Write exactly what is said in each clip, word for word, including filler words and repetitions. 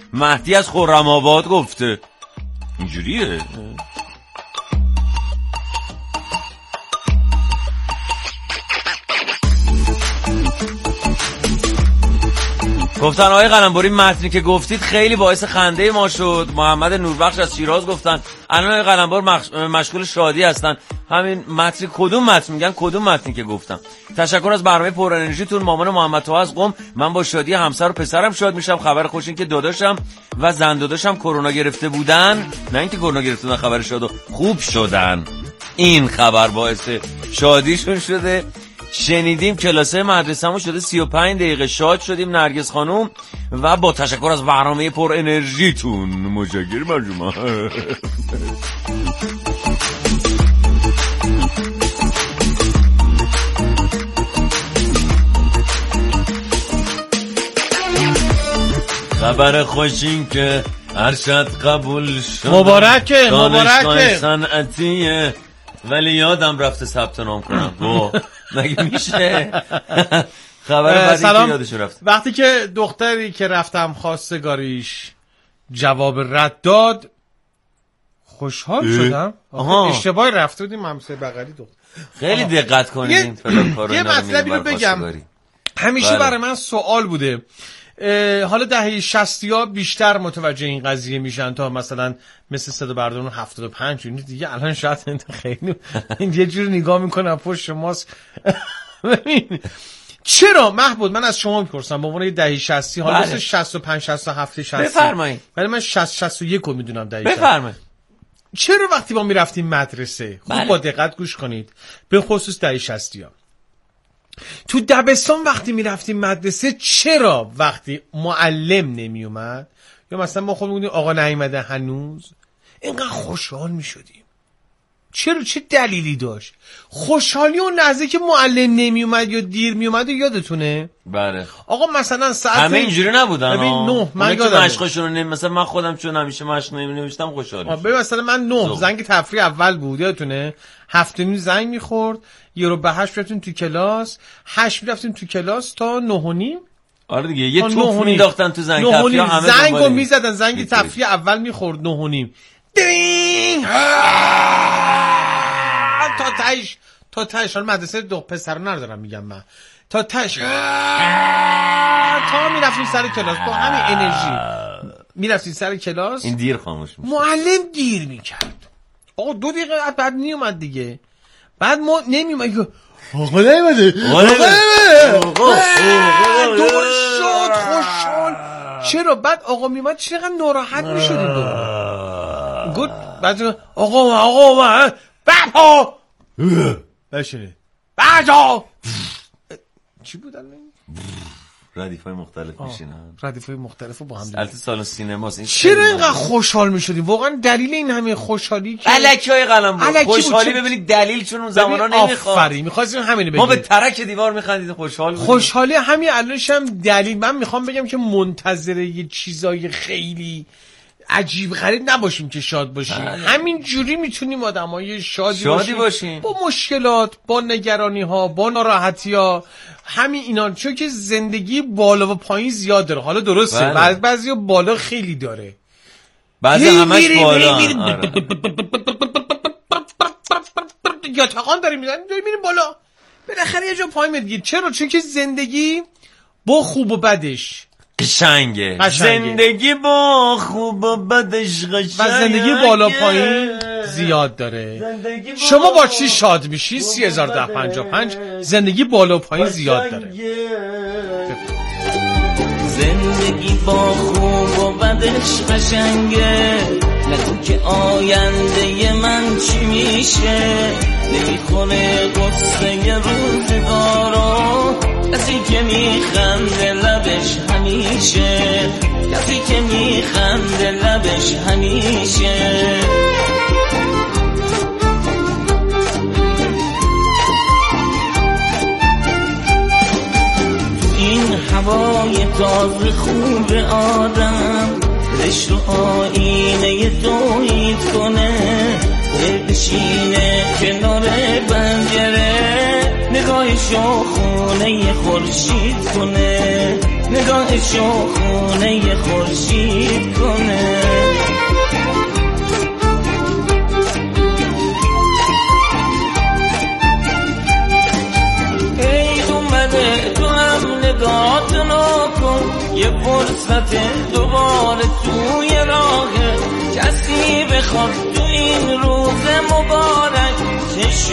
مهدی از خرم آباد گفته. اینجوریه. گفتن آقای قلمبری متنی که گفتید خیلی باعث خنده ما شد. محمد نوربخش از شیراز گفتن الان آقای قلمبر مخ... مشغول شادی هستن. همین متن کدوم متن میگن؟ کدوم متنی که گفتم. تشکر از برنامه پر انرژیتون. مامان محمد طه از قم. من با شادی همسر و پسرم شاد میشم. خبر خوش این که داداشم و زن داداشم کرونا گرفته بودن، نه اینکه کرونا گرفته بودن، خبر شاد و خوب شدن. این خبر باعث شادیشون شده. شنیدیم کلاسه مدرسه‌مون شده سی و پنج دقیقه شاد شدیم نرگس خانم و با تشکر از برنامه پر انرژیتون. مجاگر مرجوما. خبر خوشین که ارشد قبول شد. مبارکه مبارکه. صنعتیه ولی یادم رفته ثبت نام کنم. مگه میشه؟ خبر بعدی که یادش رفت. وقتی که دختری که رفتم خواستگاریش جواب رد داد خوشحال شدم. اشتباهی رفته بودیم همسایه بغلی دختر. خیلی دقت کنید این فلان یه مطلبی رو بگم. همیشه بله. برای من سوال بوده. حالا دهه شصتی ها بیشتر متوجه این قضیه میشن تا مثلا مثل صدا بردارون هفتاد و پنج این دیگه. الان شاید خیلی یه جور نگاه میکنم پشت شماست. ببین چرا محمود من از شما میپرسم به عنوان یه دهه شصتی حالا مثل شصت و پنج شصت و هفت شصت بفرمایید. ولی من شصت شصت و یک رو میدونم دهه. بفرمایید. چرا وقتی ما میرفتیم مدرسه خوب با دقت گوش کنید به خصوص دهه شصتی ها تو دبستان وقتی میرفتیم مدرسه چرا وقتی معلم نمی اومد یا مثلا ما خود میگفتیم آقا نیومده هنوز اینقدر خوشحال میشدیم؟ چرا؟ چه دلیلی داشت؟ خوشحالی اون لحظه که معلم نمی اومد یا دیر می اومد یادتونه؟ بله. آقا مثلا ساعت همه اینجوری نبودن. ببین نه من یادم مشقشون نمی مثلا من خودم چون همیشه مشق نمی نوشتم خوشحال میشدم. ببین مثلا من نه زنگ تفریح اول بود یادتونه؟ هفت و نیم زنگ میخورد یه رو به هشت رفتیم تو کلاس، هشت رفتیم تو کلاس تا نه و نیم. آره دیگه یه توپ مینداختن تو زنگ تفریح همه زنگو میزدن زنگ تفریح اول میخورد نه و نیم دینگ تا تاش تا تاش. حالا مدرسه دو پسر ندارم میگم من تا تاش تا میرفتیم سر کلاس با همین انرژی میرفتیم سر کلاس. این دیر خاموش میشه. معلم دیر میکرد آقا دو دقیقه بعد نیومد دیگه. بعد ما نمیومد آقا نیومده آقا نیومده دور شد خوشحال. چرا؟ بعد آقا میومد چقدر ناراحت میشدیم دور گفت بعد آقا آقا بپا بشینه بجا چی بود الان؟ ردیفای مختلف میشینن. ردیفای مختلفو با هم دیگه. البته سالن سینماست. چرا اینقدر خوشحال میشدیم؟ واقعا دلیل این همه خوشحالی که الکای قلم خوشحالی ببینید دلیل چون اون زمانا نمیخواد. آفرین می‌خواستیم همینو بگیم. ما به ترک دیوار می‌خندیدیم خوشحال بودیم. خوشحالی همین الانش هم دلیل. من میخوام بگم که منتظر یه چیزای خیلی عجیب غریب نباشیم که شاد باشیم. همین جوری میتونیم آدمای شادی, شادی باشیم. باشیم با مشکلات، با نگرانی ها، با ناراحتی ها، همین اینا. چون که زندگی بالا و پایین زیاد داره. حالا درسته بله. بعض بعضیا بالا خیلی داره بعضی همش بالا یا تقان داری میزنی داری میریم بالا بالاخره یه جا پایین میگیر. چرا؟ چون که زندگی با خوب و بدش قشنگه. زندگی با خوب و بدش قشنگه و زندگی بالا پایین زیاد داره. شما با چی شاد میشی؟ سی هزار ده پنجاه و پنج. زندگی بالا و پایین زیاد داره. زندگی با خوب و بدش قشنگه نگو که آینده من چی میشه نمیخونه قصه روزگارو کسی که میخنده لبش همیشه کسی که میخنده لبش همیشه این هوای تازه خوب آدم دلش رو آینه دوید کنه بشینه کنار پنجره نگاهشو خونه خورشید کنه نگاهشو خونه خورشید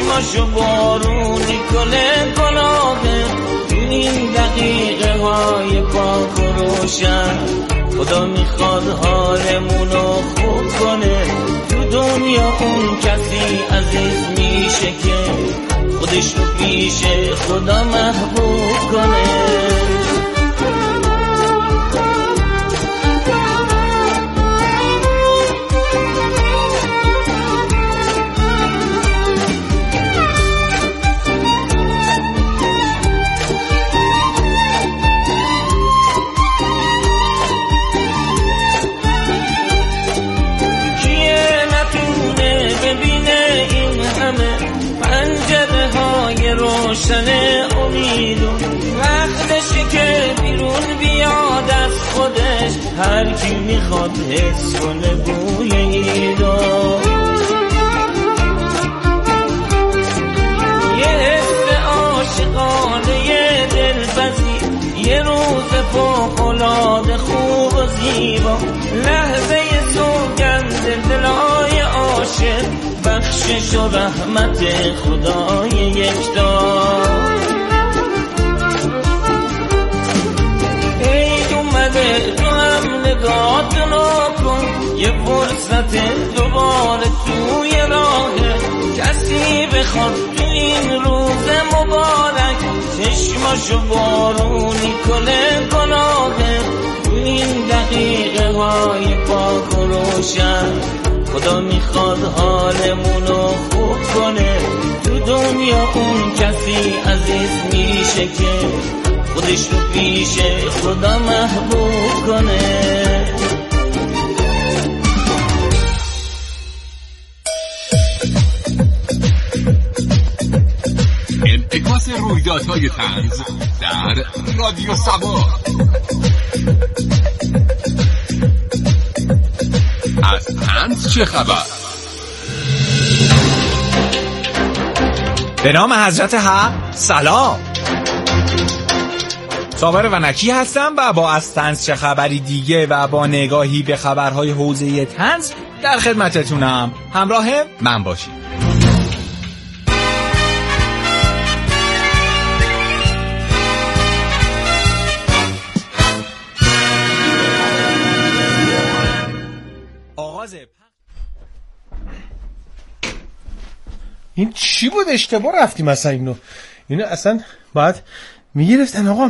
چشماشو بارونی کنه گناهه تو این دقیقه های پاک و روشن خدا میخواد حالمونو خوب کنه تو دنیا اون کسی عزیز میشه که خودش رو پیش خدا محبوب کنه روشن امیدو وقتشه که بیرون بیاد از خودش هر کی میخواد حس کنه بوی ایدو یه حس عاشقانه یه دلبزی یه روز فوق‌العاده خوب و زیبا لحظه سوگند دلای عاشق بخشش و رحمت خدای یکتا عید اومده تو هم نگاهت نکن یه فرصت دوباره توی راهه کسی بخواد تو این روز مبارک چشماشو بارونی کنه گناهه تو این دقیقه های پاک و روشن خدا میخواد حالمونو خوب کنه تو دنیا اون کسی عزیز میشه که خودش رو پیش خدا محبوب کنه انعکاس رویدادهای طنز در رادیو سبا از طنز چه خبر؟ به نام حضرت حق سلام. صابر ونکی هستم و با از طنز چه خبری دیگه و با نگاهی به خبرهای حوزه طنز در خدمتتونم. همراه من باشید. این چی بود؟ اشتباه رفتیم مثلا اینو اینو اصلا باید میگرفتن. آقا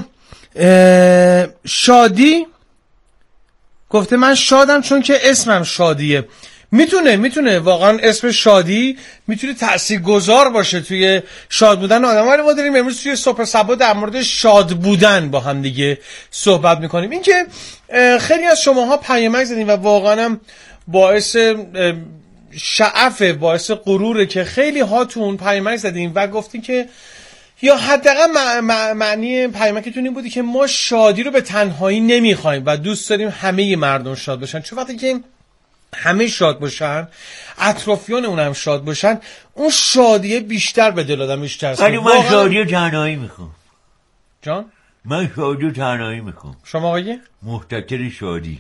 شادی گفته من شادم چون که اسمم شادیه. میتونه میتونه واقعا اسم شادی میتونه تاثیرگذار باشه توی شاد بودن آدم. ولی ما داریم امروز توی صبح صبا در مورد شاد بودن با هم دیگه صحبت میکنیم. این که خیلی از شماها پیامک زدین و واقعا هم باعث شعف باعث غروره که خیلی هاتون پیامک زدین و گفتین که یا حداقل معنی پیامکتون این بودی که ما شادی رو به تنهایی نمیخوایم و دوست داریم همه مردم شاد باشن. چون وقتی که همه شاد باشن اطرافیان اونم شاد باشن اون شادیه بیشتر به دل آدم بیشتر است. ولی من شادی رو تنهایی میخوام. جان؟ من شادی رو تنهایی میخوام. شما آقای؟ محتکر شادی.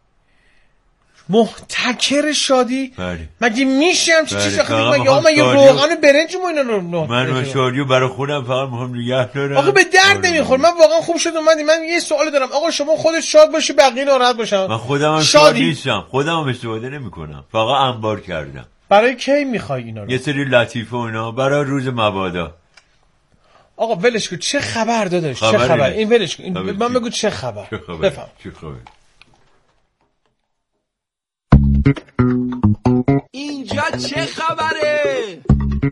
محتکر شادی؟ بله. مگه میشه هم چی بله. چیز آخه مگه آقا مگه روغن برنج ما اینا رو من شادیو برای خودم فقط میخوام نگه دارم. آخه به درد نمیخوره. من واقعا خوب شد اومدی. من یه سوال دارم. آقا شما خودت شاد باشی بقیه ناراحت باشن. من خودم هم شاد نیستم. خودم هم استفاده نمیکنم. فقط انبار کردم. برای کی میخوای اینا رو؟ یه سری لطیفه و اینا برای روز مبادا. آقا ولش کن. چه خبر داداش؟ چه خبر؟ این ولش کن. من بگو چه خبر؟ بفهم. چه خبر؟ اینجا چه خبره؟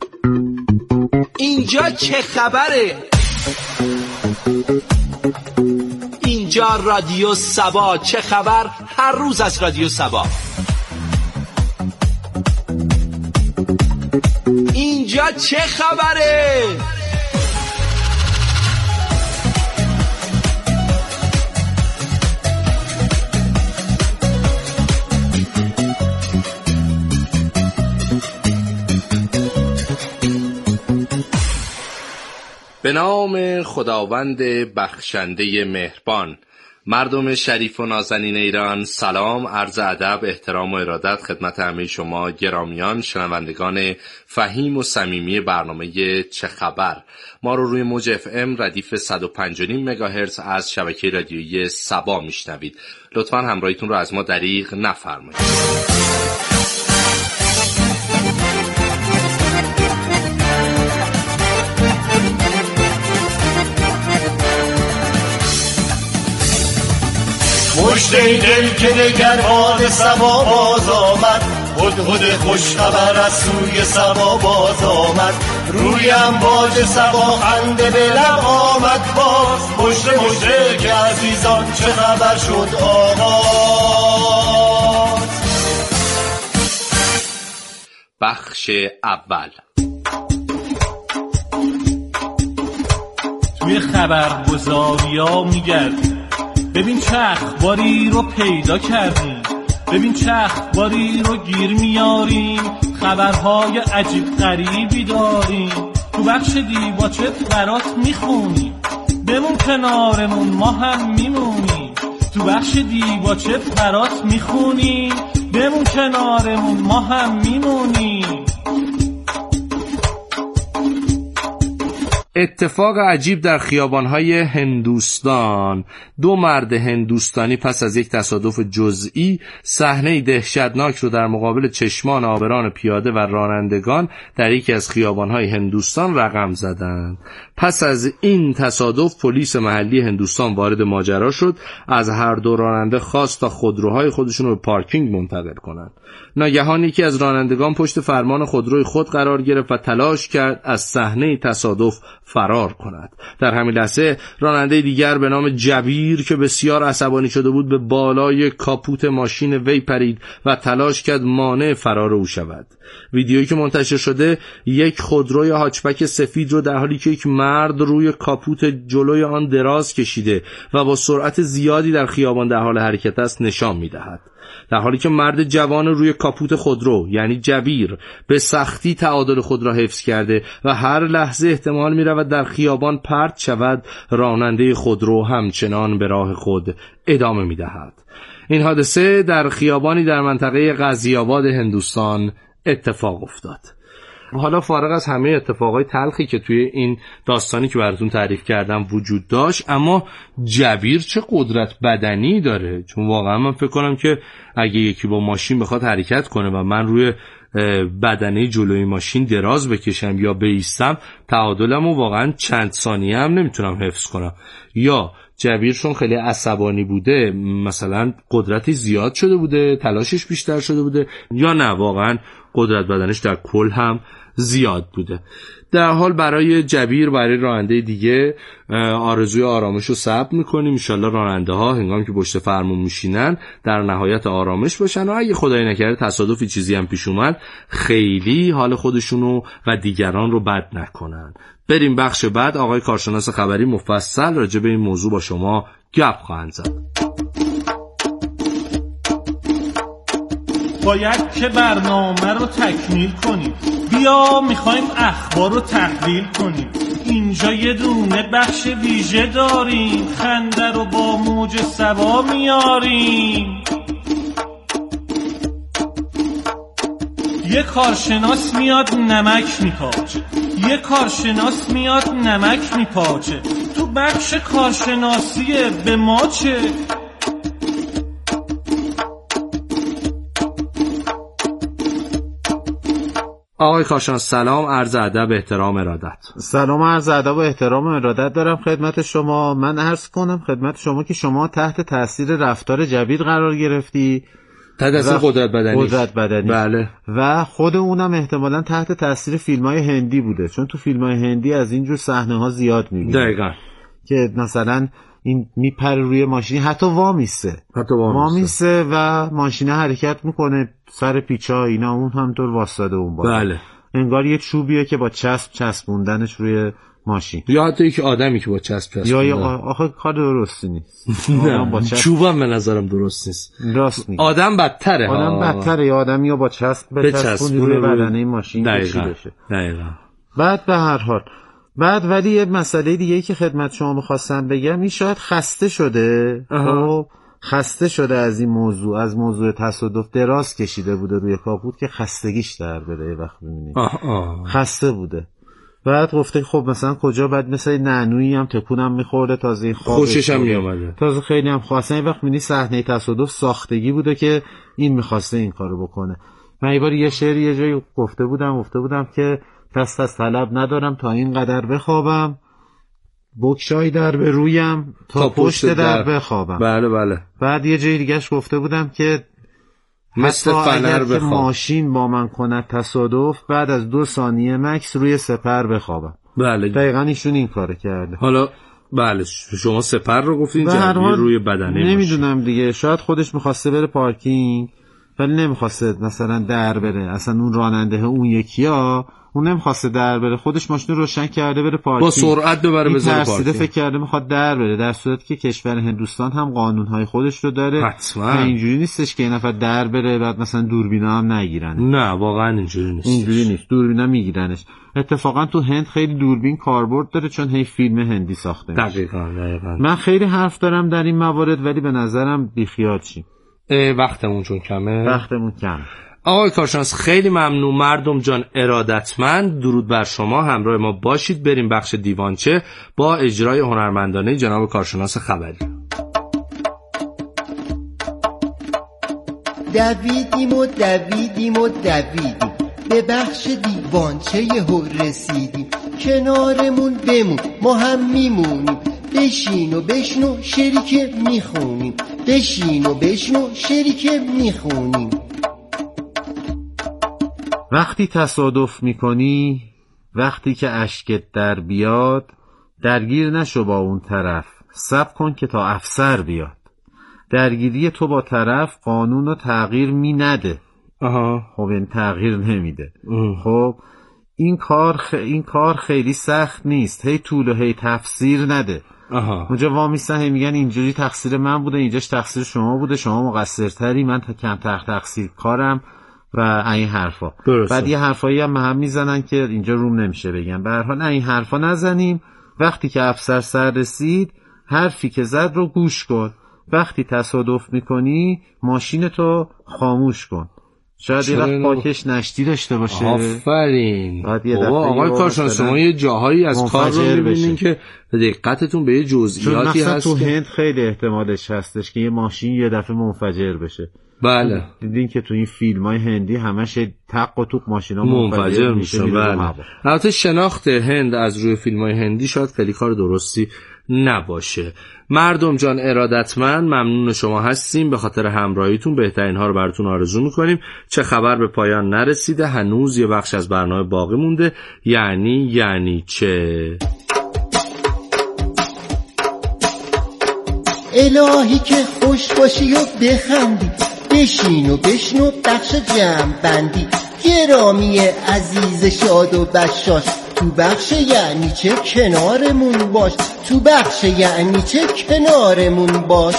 اینجا چه خبره؟ اینجا رادیو سبا. چه خبر؟ هر روز از رادیو سبا. اینجا چه خبره؟ به نام خداوند بخشنده مهربان. مردم شریف و نازنین ایران، سلام، عرض ادب، احترام و ارادت خدمت همه شما گرامیان شنوندگان فهیم و صمیمی برنامه چه خبر. ما رو روی موج اف ام ردیف صد و پنج و نیم مگاهرتز از شبکه رادیویی سبا میشنوید. لطفاً همراهیتون رو از ما دریغ نفرمایید. مژده دل که دگر باد صبا باز آمد، هدهد خوش خبر از سوی صبا باز آمد. روی امواج صبا خنده به لب آمد باز، مژده مژده که عزیزان چه خبر شد آغاز. بخش اول. توی خبرگزاریا میگردیم، ببین چه اخباری رو پیدا کردیم، ببین چه اخباری رو گیر میاریم، خبرهای عجیب غریبی داریم. تو بخش دیباچه برات میخونیم، بمون کنارمون ما هم میمونیم. تو بخش دیباچه برات میخونیم، بمون کنارمون ما هم میمونیم. اتفاق عجیب در خیابان‌های هندوستان. دو مرد هندوستانی پس از یک تصادف جزئی صحنه دهشتناک رو در مقابل چشمان عابران پیاده و رانندگان در یکی از خیابان‌های هندوستان رقم زدند. پس از این تصادف پلیس محلی هندوستان وارد ماجرا شد، از هر دو راننده خواست تا خودروهای خودشون رو به پارکینگ منتقل کنند. ناگهان یکی از رانندگان پشت فرمان خودروی خود قرار گرفت و تلاش کرد از صحنه تصادف فرار کند. در همین لحظه راننده دیگر به نام جبیر که بسیار عصبانی شده بود به بالای کاپوت ماشین وی پرید و تلاش کرد مانع فرار او شود. ویدیویی که منتشر شده یک خودروی هاچبک سفید رو در حالی که یک مرد روی کاپوت جلوی آن دراز کشیده و با سرعت زیادی در خیابان در حال حرکت است نشان می‌دهد. در حالی که مرد جوان روی کاپوت خودرو یعنی جبیر به سختی تعادل خود را حفظ کرده و هر لحظه احتمال می رود در خیابان پرت شود، راننده خودرو همچنان به راه خود ادامه می دهد. این حادثه در خیابانی در منطقه غازی آباد هندوستان اتفاق افتاد. حالا فارغ از همه اتفاقای تلخی که توی این داستانی که براتون تعریف کردم وجود داشت، اما جبیر چه قدرت بدنی داره، چون واقعا من فکر کنم که اگه یکی با ماشین بخواد حرکت کنه و من روی بدنه جلوی ماشین دراز بکشم یا بایستم، تعادلمو واقعا چند ثانیه هم نمیتونم حفظ کنم. یا جبیر چون خیلی عصبانی بوده مثلا قدرتی زیاد شده بوده، تلاشش بیشتر شده بوده، یا نه واقعا قدرت بدنش در کل هم زیاد بوده. در حال برای جبیر، برای راننده دیگه آرزوی آرامش رو ثبت میکنیم. انشالله راننده ها هنگامی که پشت فرمون میشینن در نهایت آرامش باشن و اگه خدای نکرده تصادفی چیزی هم پیش اومد خیلی حال خودشونو و دیگران رو بد نکنن. بریم بخش بعد. آقای کارشناس خبری مفصل راجع به این موضوع با شما گپ خواهند زد. باید که برنامه رو تکمیل کنیم، بیا میخوایم اخبار رو تحلیل کنیم. اینجا یه دونه بخش ویژه داریم، خنده رو با موج صبا میاریم. یه کارشناس میاد نمک میپاچه، یه کارشناس میاد نمک میپاچه. تو بخش کارشناسیه به ما چه؟ آقای کارشناس سلام، عرض ادب، احترام، ارادت. سلام، عرض ادب و احترام و ارادت دارم خدمت شما. من عرض کنم خدمت شما که شما تحت تاثیر رفتار جبیر قرار گرفتی، تحت تاثیر قدرت بدنی. قدرت بدنی بله. و خود اونم احتمالاً تحت تاثیر فیلم‌های هندی بوده، چون تو فیلم‌های هندی از اینجور صحنه‌ها زیاد می‌بینی. دقیقاً. که مثلا این میپره روی ماشین، حتی وامیسته حتی وامیسته و ماشینه حرکت میکنه سر پیچا اینا، اون همطور واسطاده اون بالا. بله. انگار یه چوبیه که با چسب چسبوندنش روی ماشین، یا حتی یک آدمی که با چسب چسبونده. یا یا آخه کار درستی نیست. با چسب چوبم به نظرم درست نیست. راست نیست. آدم بدتره. آدم بدتره، یا آدمی با چسب بچسبونی روی بدنه ماشین کشی بشه. دقیقاً. بعد به هر حال بعد ولی یه مسئله دیگه ای که خدمت شما میخواستم بگم، این شاید خسته شده، خب خسته شده از این موضوع، از موضوع تصادف دراز کشیده بوده روی کاپوت که خستگیش در بره. وقت ببینید خسته بوده، بعد گفته خب مثلا کجا بعد مثلا نعنویی هم تکونم میخورده، تازه این خوشش هم میومده، تازه خیلی هم خواسته. این وقت میبینی صحنه تصادف ساختگی بوده که این میخواسته این کارو بکنه. من یه بار یه شعر یه جایی گفته بودم گفته بودم که دست از طلب ندارم تا این قدر بخوابم، بکشای در به رویم تا, تا پشت در, در بخوابم. بله بله. بعد یه جای دیگهش گفته بودم که مثل فنر بخواب، ماشین با من کند تصادف بعد از دو ثانیه مکس روی سپر بخوابم. بله دقیقاً ایشون این کارو کرده. حالا بله شما سپر رو گفتین جدی روی بدنه، نمیدونم دیگه، شاید خودش میخواسته بره پارکینگ ولی نمیخواسته مثلا در بره، اصلا اون راننده اون یکیا اون نمیخواسته در بره، خودش ماشین رو روشن کرده بره پارکینگ، با سرعت ببره بذاره پارکینگ، فکر کرده میخواد در بره، در صورتی که کشور هندوستان هم قانونهای خودش رو داره. حتما اینجوری نیستش که این نفر در بره بعد مثلا دوربینا هم نگیرن. نه واقعا اینجوری نیست، اینجوری نیست، دوربینا میگیرنش. اتفاقا تو هند خیلی دوربین کاربرد داره چون هی فیلم هندی ساخته میشه. دقیقاً دقیقاً. من خیلی حرف دارم در این موارد ولی به نظرم بیخیال شیم، وقتمون چون کمه. وقتمون کمه. آقای کارشناس خیلی ممنون. مردم جان ارادتمند، درود بر شما، همراه ما باشید. بریم بخش دیوانچه با اجرای هنرمندانه جناب کارشناس خبری. دویدیم و دویدیم و دویدیم به بخش دیوانچه یهو رسیدیم، کنارمون بمون ما هم میمونیم، بشین و بشنو شعری که میخونیم، بشین و بشنو شعری که میخونیم. وقتی تصادف میکنی، وقتی که اشکت در بیاد، درگیر نشو با اون طرف، صبر کن که تا افسر بیاد. درگیری تو با طرف قانون رو تغییر می نده. آها. خب این تغییر نمیده. خب این کار خ... این کار خیلی سخت نیست، هی طول و هی تفسیر نده. آها. اونجا وامیستن هی میگن اینجوری تقصیر من بوده، اینجاش تقصیر شما بوده، شما مقصرتری، من تا کم تر تقصیر کارم و این حرفا. درسته. بعد یه حرفایی هم هم میزنن که اینجا روم نمیشه بگم. به هر حال این حرفا نزنیم. وقتی که افسر سر رسید حرفی که زد رو گوش کن. وقتی تصادف میکنی ماشینتو خاموش کن. شاید یه وقت پاکش نشتی داشته باشه. آفرین. بابا آقای کارشناس شما یه جاهایی از کار رو میبینین که دقتتون به یه جزئیاتی هست تو هند خیلی احتمالش هستش که یه ماشین یه دفعه منفجر بشه. بله. دیدین که تو این فیلم‌های هندی همش تق و توق ماشینا منفجر میشه. بله. البته شناخت هند از روی فیلم‌های هندی شاید خیلی کار درستی نباشه. مردم جان ارادتمند، ممنون شما هستیم، به خاطر همراهیتون بهترین ها رو براتون آرزو میکنیم. چه خبر به پایان نرسیده، هنوز یه بخش از برنامه باقی مونده. یعنی یعنی چه؟ الهی که خوش باشی و بخندی، بشین و بشنو بخش جمع بندی. گرامی عزیز شاد و بشاش، تو بخش یعنی چه کنارمون باش، تو بخش یعنی چه کنارمون باش.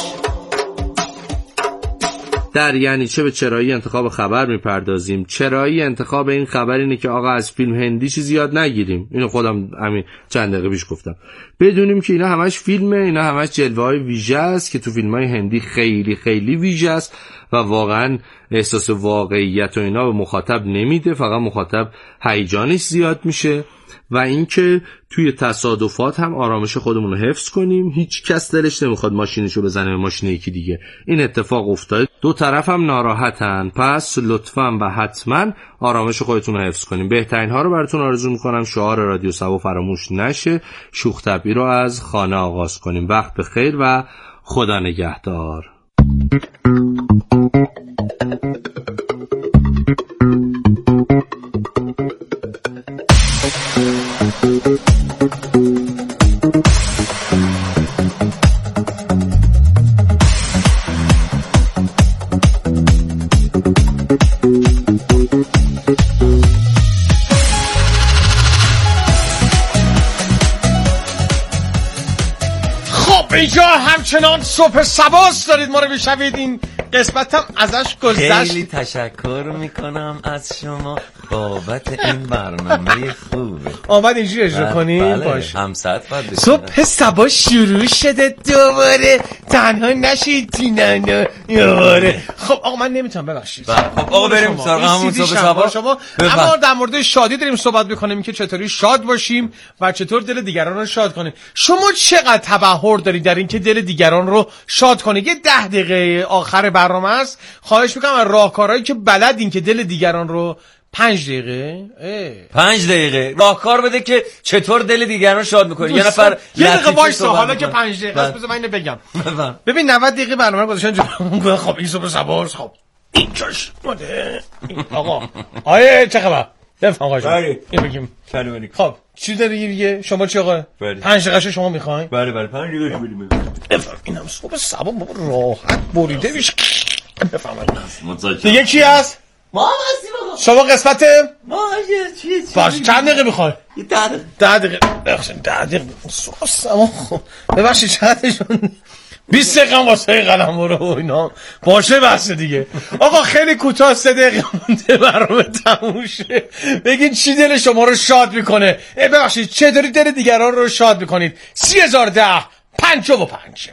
در یعنی چه به چرایی انتخاب خبر میپردازیم. چرایی انتخاب این خبر اینه که آقا از فیلم هندی چیزی یاد نگیریم. اینو خودم همین چند دقیقه پیش گفتم. بدونیم که اینا همش فیلمه، اینا همش جلوه‌های ویژه است که تو فیلم‌های هندی خیلی خیلی ویژه است و واقعا احساس واقعیت و اینا به مخاطب نمیده، فقط مخاطب هیجانش زیاد میشه. و اینکه توی تصادفات هم آرامش خودمون رو حفظ کنیم. هیچ کس دلش نمیخواد ماشینشو بزنه به ماشین یکی دیگه. این اتفاق افتاده، دو طرف هم ناراحتن، پس لطفاً و حتما آرامش خودتون رو حفظ کنیم. بهترین ها رو براتون آرزو میکنم. شعار رادیو سبا فراموش نشه. شوخ طبعی رو از خانه آغاز کنیم. وقت بخیر و خدا نگهدار. اینجا همچنان صبح سباست دارید ما رو بشنوید. این قسمتم ازش گذشت. خیلی تشکر میکنم از شما بابت این برنامه خوبه. آمد اینجوری اجرا کنیم. بله. باش همسط باید صبح سبا شروع شده دوباره، تنها نشید تینانو دوباره. خب آقا من نمیتونم ببخشید. خب آقا بریم سراغ همون صبح سبا شما. اما در مورد شادی داریم صحبت میکنیم که چطوری شاد باشیم و چطور دل دیگران رو شاد کنیم. شما چقدر تبحر دارید در این که دل دیگران رو شاد کنید؟ یه ده دقیقه آخر برنامه است، خواهش میکنم از راهکارهایی که بلدین که دل دیگران رو پنج دقیقه پنج دقیقه راهکار بده که چطور دل دیگران شاد میکنه. یه نفر یه دقیقه وایسا حالا که پنج دقیقه است بذار من اینو بگم. ببین نود دقیقه برنامه گذاشتن جو. خب این صبح سباز خب اینجاش مده آقا آیه چه خبر؟ بفهم آقا جان این بگیم خب چی داری دیگه؟ شما چی آقا؟ پنج دقیقه شما میخواین؟ بله بله پنج دقیقه بدیم. بفهم اینم صبح سبا راحت بریده میشه. بفهم دیگه کی هست؟ ما هستیم آقا. شما قسمت ما چی چی باش چند دقیقه میخوای؟ ده دقیقه ده دقیقه ببخشید ده دقیقه صبح سبا ببخشید چقدرشون بیست دقیقه واسه قلمرو و اینا باشه بس دیگه. آقا خیلی کوتاه سه دقیقه مونده برنامه تموم شه. بگین چی دل شما رو شاد میکنه؟ ببخشید چطوری دل دیگران رو شاد میکنید؟ سی هزار ده پنجاه و پنج.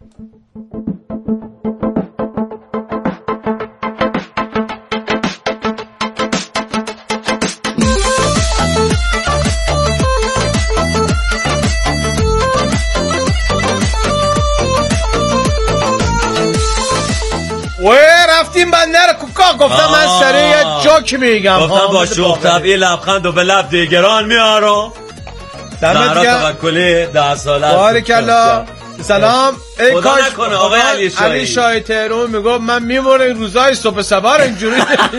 و رفتیم بندر کوکا گفتم من سریع یه جوک میگم گفتم با شوخ طبعی لبخند و به لب دیگران میارم. دمت گرم توکلی ده ساله بارکالله. سلام ای کاش نکنه آقای علی شاهی علی شاهی تهران میگفت من میمونم این روزای صبح سبا رو اینجوری.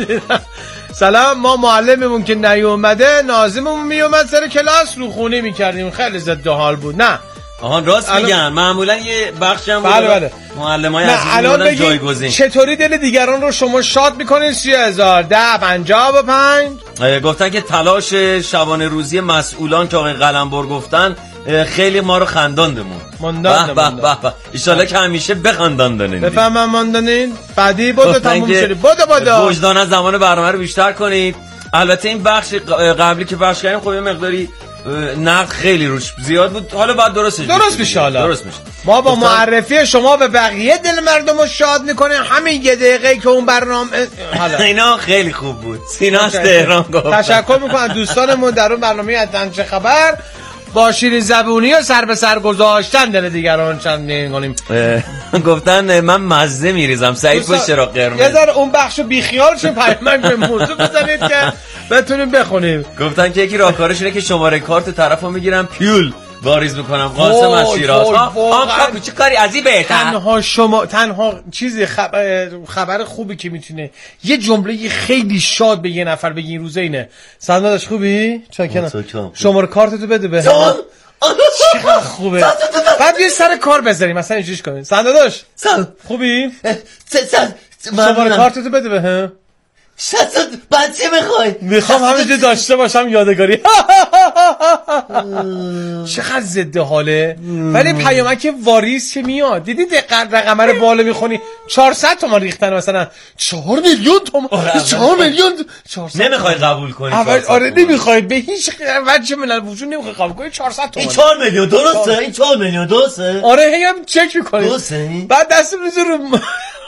سلام ما معلممون که نیومده ناظممون میومد سر کلاس رو خونه میکردیم خیلی زد حال بود. نه آهان راست میگن معمولا یه بخشی هم بله بله معلمای عزیز میبودن جایگزین. چطوری دل دیگران رو شما شاد میکنین؟ سی هزار ده پنجاه و پنج. گفتن که تلاش شبانه روزی مسئولان که آقای قلمبر گفتن خیلی ما رو خنداندمون. ماندان به به به ایشالله که همیشه بخنداندنین. بفهمم ماندانین بعدی بودو تموم شدی بودو بودو وجدان از زمان برنامه رو بیشتر کنید. البته این بخش قبلی که پخش کردیم خب یه مقداری نقد خیلی روش زیاد بود. حالا بعد درست درست میشه. حالا درست میشه. ما با معرفی شما به بقیه دل مردم رو شاد میکنیم. همین یه دقیقه که اون برنامه حالا اینا خیلی خوب بود. سینا از تهران گفت تشکر میکنم دوستانمون در اون برنامه از چه خبر با شیرین زبونی و سر به سر گذاشتن دل دیگران چند نگونیم. گفتن من مزه میریزم سعید با چرا قرمز. یه ذره اون بخشو بیخیال شو پیامک به موضوع بزنید که بتونیم بخونیم. گفتن که یکی راهکارش اینه که شماره کارت طرفو میگیرم پیول واریز میکنم. قاسم از شیراز. آقا چه کاری عجیبه. تنها شما تنها چیزی خبر خبر خوبی که میتونه یه جمله خیلی شاد به یه نفر بگی این روزه اینه. سلام داداش خوبی؟ چاکرم. شماره کارتتو بده به چقدر خوبه. بعد یه سر کار بذاریم مثلا اینجوریش کنیم. سلام داداش خوبی؟ شماره کارتتو بده به هم. شاید بعد چه میخوای؟ میخوام همینجوری داشته باشم یادگاری. چقدر ضد حاله. ولی پیامک واریز که میاد دیدی دقیق رقم رو بالا میخونی چهارصد تومان ریختن مثلا چهار میلیون تومان چهار میلیون نمیخوای قبول کنی. آره نمیخوای به هیچ وجه من وجود نمیخوای قبول کنی. چهارصد تومان این چهار میلیون درسته؟ این چهار میلیون درسته؟ آره هم چک میکنی. درسته؟ بعد دست میذاری رو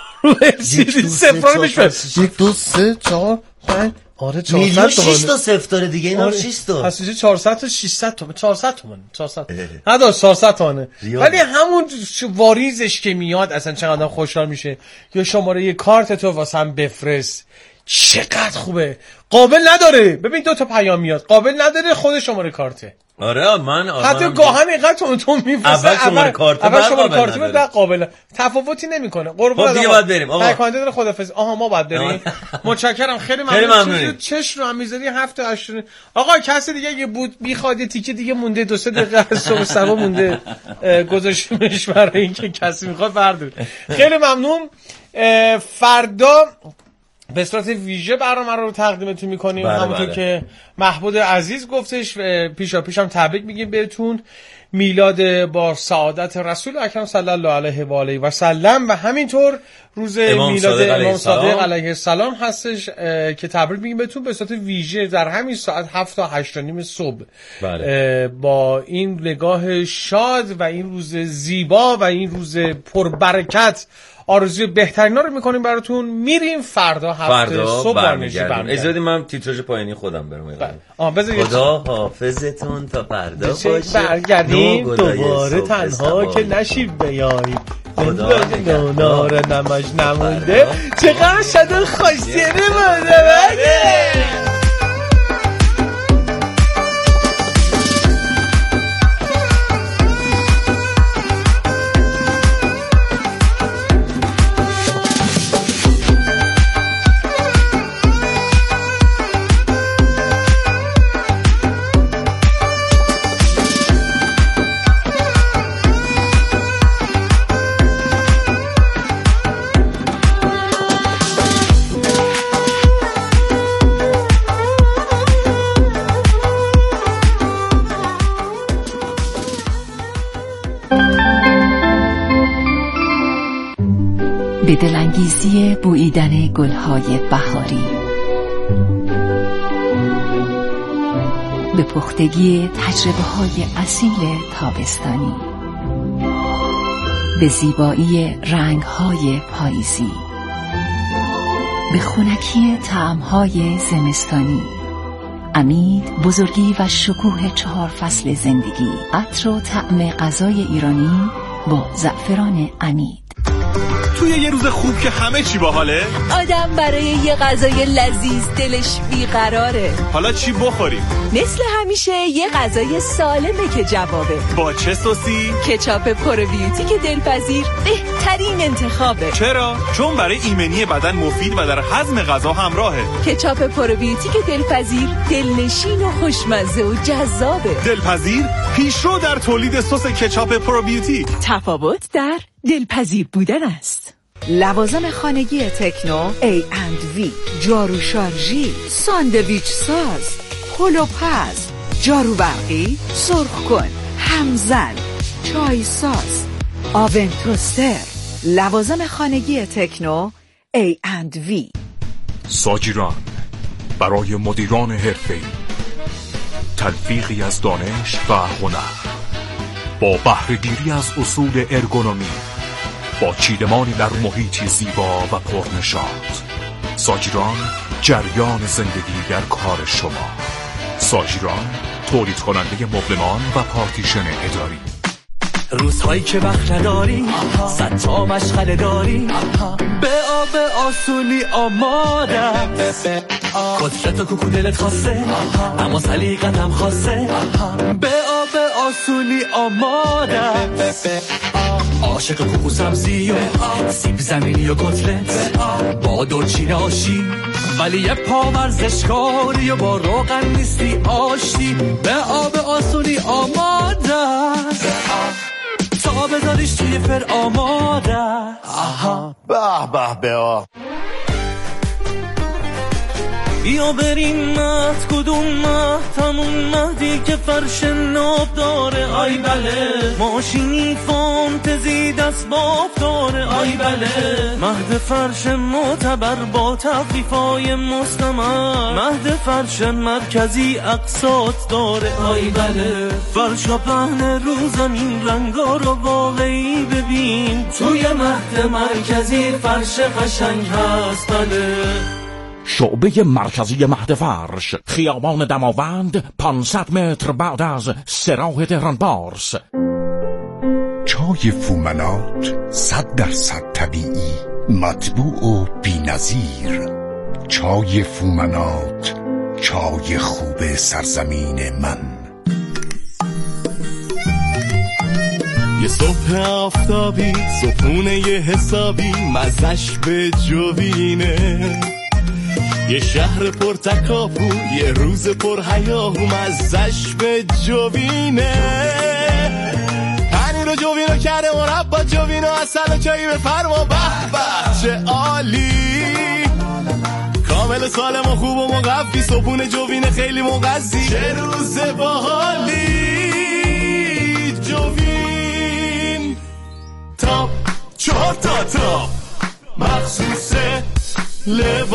صفر میشه. یک دو سه چهار پنج آره چهارصد تومن. شش تا صفر داره دیگه اینا شش تا. پس میشه چهارصد تا ششصد تومن. چهارصد تومن. چهارصد. نداش چهارصد تومنه. ولی همون واریزش که میاد اصلا چقدر خوشحال میشه. یا شماره یه کارت تو واسم بفرست. چقدر خوبه. قابل نداره. ببین دو تا پیام میاد. قابل نداره خود شماره کارته. آره من حتی گاهن اینقدر تون تون میفرسته. اول شماره کارت اول شماره کارت بعد قابل تفاوتی نمیکنه. قربون خب دیگه باید بریم آقا. تکانده داره خدافظ. آها ما باید بریم. متشکرم خیلی ممنون. چش رو هم میذاری هفته هشت. آقا کسی دیگه یه بود بیخواد تیکه دیگه مونده دو سه دقیقه صبح سبا مونده گذاشتیمش برای اینکه کسی میخواد برداره. خیلی ممنون. فردا به صورت ویژه برنامه رو تقدیمتون میکنیم. همونطور که محمود عزیز گفتش پیشا پیشم تبریک میگیم بهتون. میلاد با سعادت رسول اکرم صلی الله علیه و آله و سلم و همینطور روز میلاد امام صادق علیه السلام هستش که تبریک میگیم بهتون به صورت ویژه در همین ساعت هفت تا هشت و نیم صبح. بله. با این نگاه شاد و این روز زیبا و این روز پربرکت آرزوی بهترینا رو میکنیم براتون. میریم فردا هفته فردا صبح برمیگردیم. اجازه بدید من تیتراژ پایانی خودم برم. آ بذار خدا حافظتون تا فردا باشه. برگردیم دوباره تنها که نشیب بیاییم. خدا نار نماش نمونده چقدر شده خوشگله بوده. به دلانگیزی بوییدن گلهای بهاری، به پختگی تجربه های اصیل تابستانی، به زیبایی رنگ های پاییزی، به خنکی طعم های زمستانی. امید، بزرگی و شکوه چهار فصل زندگی. عطر و طعم غذای ایرانی با زعفران امید. توی یه روز خوب که همه چی باحاله، آدم برای یه غذای لذیذ دلش بیقراره. حالا چی بخوریم؟ مثل همیشه یه غذای سالمه که جوابه. با چه سوسی؟ کچاپ پروبیوتیک دلپذیر بهترین انتخابه. چرا؟ چون برای ایمنی بدن مفید و در هضم غذا همراهه. کچاپ پروبیوتیک دلپذیر دلنشین و خوشمزه و جذابه. دلپذیر پیشرو در تولید سس کچاپ پروبیوتیک. تفاوت در دلپذیر بودن است. لوازم خانگی تکنو ای اند وی، جارو شارژی، ساندویچ ساز، پلوپز، جارو برقی، سرخ کن، همزن، چای ساز، آون توستر. لوازم خانگی تکنو ای اند وی. ساجیران برای مدیران حرفه‌ای، تلفیقی از دانش و هنر با بهره‌گیری از اصول ارگونومی، با چیدمانی در محیطی زیبا و پرنشاط. ساجیران، جریان زندگی در کار شما. ساجیران، تولید کننده مبلمان و پارتیشن اداری. روزهایی که وقت نداری، صد تا مشغله داری، به آب آسونی آمادم. قدرت و کوکو دلت خواسته، اما سلیقتم خواسته، به آب آسونی آمادم. عاشق کوکو سبزی و سیب زمینی و کتلت، با دلچین آشی ولی یه پا ورزشکاری و با روغن نیستی آشتی، به آب آسونی آماده تا بذاریش توی فر آماده. آها به به به آ بیا بریم مهد، کدوم مهد؟ همون مهدی که فرش ناب داره. آی بله، ماشینی فانتزی دست باف داره. آی بله، مهد فرش معتبر با تخفیفای مستمر، مهد فرش مرکزی اقساط داره. آی بله، فرشا پهن رو زمین، رنگا رو واقعی ببین، توی مهد مرکزی فرش قشنگ هست. بله، شعبه مرکزی مهد فرش، خیابان دماوند، پانصد متر بعد از سراح تهران بارس. چای فومنات صد درصد طبیعی، مطبوع و بی‌نظیر. چای فومنات، چای خوب سرزمین من. یه صبح آفتابی، صبحونه یه حسابی، مزش به جوینه. یه شهر پر تکاپو، یه روز پر هیاهو، مزش به جوینه. پنیر و جوینو کرده مربا، جوینو اصل و چایی بفرما. به به چه عالی، کامل سالم و خوب و مقفی، صبحونه جوینه خیلی مغذی. چه روز باحالی، چهار تا تا مخصوص